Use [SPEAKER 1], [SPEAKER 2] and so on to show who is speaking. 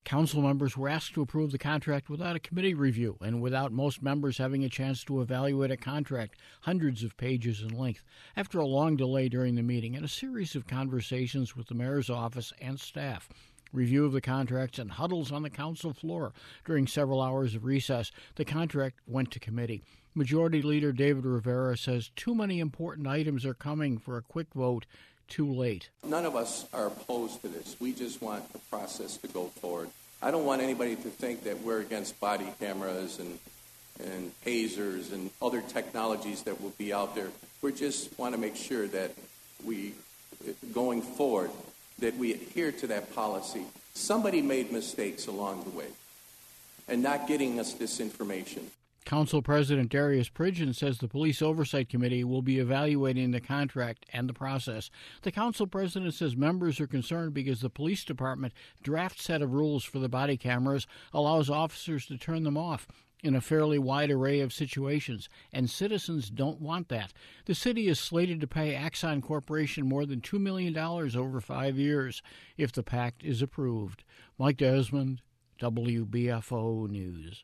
[SPEAKER 1] Council members were asked to approve the contract without a committee review and without most members having a chance to evaluate a contract hundreds of pages in length. After a long delay during the meeting and a series of conversations with the mayor's office and staff, review of the contracts, and huddles on the council floor during several hours of recess, the contract went to committee. Majority Leader David Rivera says too many important items are coming for a quick vote too late.
[SPEAKER 2] None of us are opposed to this. We just want the process to go forward. I don't want anybody to think that we're against body cameras and tasers and other technologies that will be out there. We just want to make sure that we, going forward, that we adhere to that policy. Somebody made mistakes along the way and not getting us this information.
[SPEAKER 1] Council President Darius Pridgeon says the Police Oversight Committee will be evaluating the contract and the process. The council president says members are concerned because the police department draft set of rules for the body cameras allows officers to turn them off in a fairly wide array of situations, and citizens don't want that. The city is slated to pay Axon Corporation more than $2 million over 5 years if the pact is approved. Mike Desmond, WBFO News.